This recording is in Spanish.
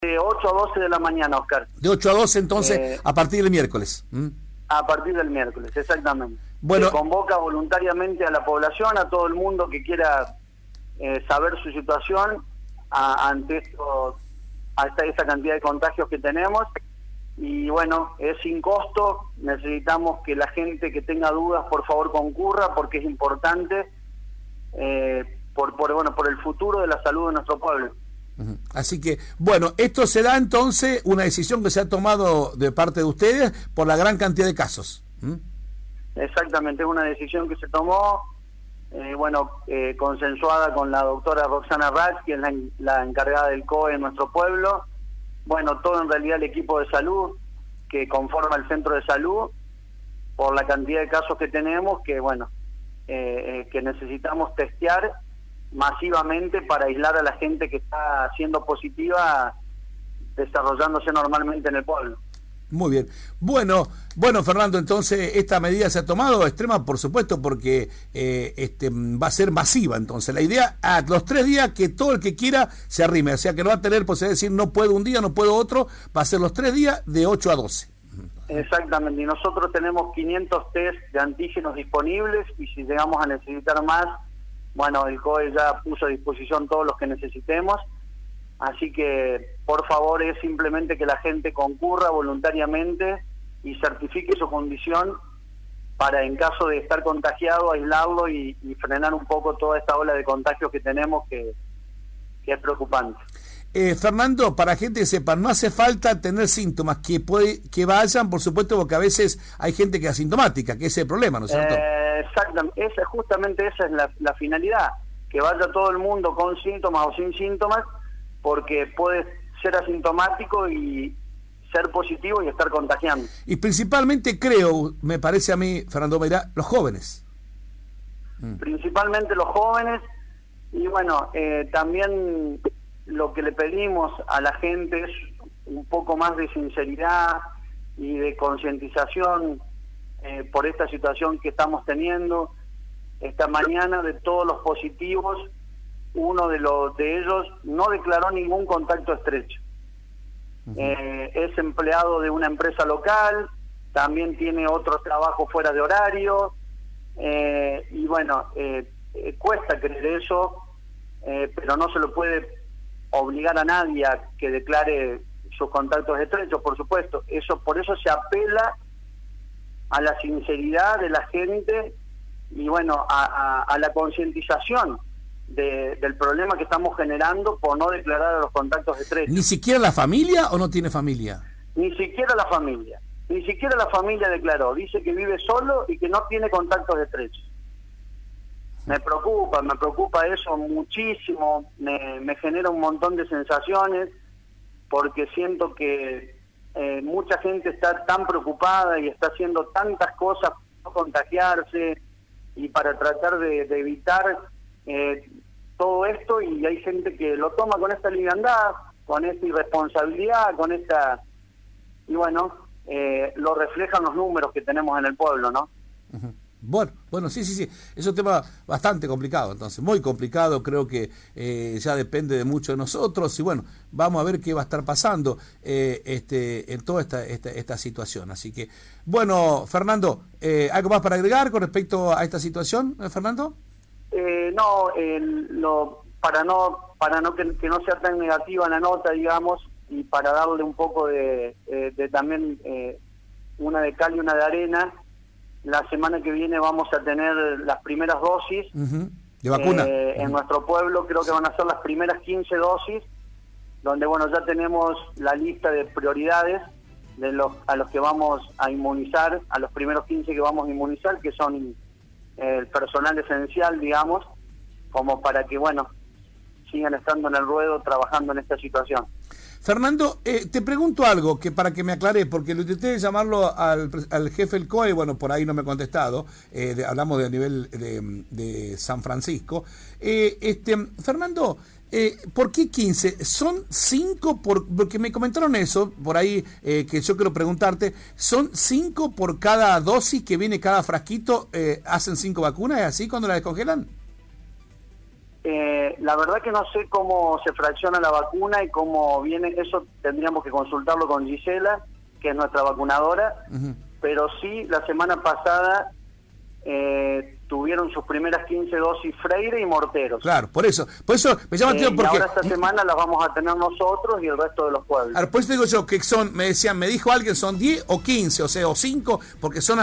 de 8 a 12 de la mañana, Oscar. De 8 a 12, entonces, a partir del miércoles. A partir del miércoles, exactamente. Bueno, se convoca voluntariamente a la población, a todo el mundo que quiera saber su situación ante esta cantidad de contagios que tenemos. Y bueno, es sin costo. Necesitamos que la gente que tenga dudas, por favor, concurra, porque es importante por el futuro de la salud de nuestro pueblo. Así que, bueno, esto se da entonces una decisión que se ha tomado de parte de ustedes por la gran cantidad de casos. Exactamente, es una decisión que se tomó, consensuada con la doctora Roxana Rach, que es la encargada del COE en nuestro pueblo. Bueno, todo en realidad el equipo de salud que conforma el centro de salud, por la cantidad de casos que tenemos, que necesitamos testear masivamente para aislar a la gente que está siendo positiva, desarrollándose normalmente en el pueblo. Muy bien. Bueno, Fernando, entonces esta medida se ha tomado extrema, por supuesto, porque va a ser masiva. Entonces, la idea, a los 3 días, que todo el que quiera se arrime. O sea, que no va a tener posibilidad de decir, no puedo un día, no puedo otro. Va a ser los 3 días de 8 a 12. Exactamente. Y nosotros tenemos 500 test de antígenos disponibles, y si llegamos a necesitar más, bueno, el COE ya puso a disposición todos los que necesitemos. Así que, por favor, es simplemente que la gente concurra voluntariamente y certifique su condición para, en caso de estar contagiado, aislarlo y frenar un poco toda esta ola de contagios que tenemos, que es preocupante. Fernando, para gente que sepa, no hace falta tener síntomas, que vayan, por supuesto, porque a veces hay gente que es asintomática, que ese es el problema, ¿no es cierto? Exactamente, justamente esa es la finalidad, que vaya todo el mundo con síntomas o sin síntomas, porque puede ser asintomático y ser positivo y estar contagiando. Y principalmente creo, me parece a mí, Fernando Meirá, los jóvenes. Principalmente los jóvenes, y también lo que le pedimos a la gente es un poco más de sinceridad y de concientización por esta situación que estamos teniendo. Esta mañana, de todos los positivos, uno de ellos no declaró ningún contacto estrecho. Es empleado de una empresa local, también tiene otro trabajo fuera de horario, cuesta creer eso, pero no se lo puede obligar a nadie a que declare sus contactos estrechos, por supuesto. Por eso se apela a la sinceridad de la gente y a la concientización del problema que estamos generando por no declarar a los contactos estrechos. ¿Ni siquiera la familia o no tiene familia? Ni siquiera la familia declaró. Dice que vive solo y que no tiene contactos estrechos. Me preocupa eso muchísimo, me genera un montón de sensaciones, porque siento que mucha gente está tan preocupada y está haciendo tantas cosas para no contagiarse y para tratar de evitar todo esto, y hay gente que lo toma con esta liviandad, con esta irresponsabilidad, lo reflejan los números que tenemos en el pueblo, ¿no? Bueno, sí, es un tema bastante complicado, entonces, muy complicado. Creo que ya depende de mucho de nosotros, y vamos a ver qué va a estar pasando en toda esta situación. Así que, Fernando, ¿algo más para agregar con respecto a esta situación, Fernando? Para no que no sea tan negativa la nota, digamos, y para darle un poco de también una de cal y una de arena. La semana que viene vamos a tener las primeras dosis de vacuna en nuestro pueblo. Creo que van a ser las primeras 15 dosis, donde ya tenemos la lista de prioridades a los que vamos a inmunizar, a los primeros 15 que vamos a inmunizar, que son el personal esencial, digamos, como para que sigan estando en el ruedo trabajando en esta situación. Fernando, te pregunto algo que para que me aclare, porque lo intenté llamarlo al jefe del COE, por ahí no me ha contestado. Hablamos de nivel de San Francisco. Fernando, ¿por qué 15? ¿Son 5 porque me comentaron eso por ahí, que yo quiero preguntarte? ¿Son 5 por cada dosis que viene cada frasquito? ¿Hacen 5 vacunas? ¿Es así cuando la descongelan? La verdad que no sé cómo se fracciona la vacuna y cómo viene, eso tendríamos que consultarlo con Gisela, que es nuestra vacunadora, pero sí, la semana pasada tuvieron sus primeras 15 dosis Freire y Morteros. Claro, por eso me llama atención porque... Y ahora esta semana las vamos a tener nosotros y el resto de los pueblos. Por eso digo yo que son, me dijo alguien, son 10 o 15, o sea, o 5, porque son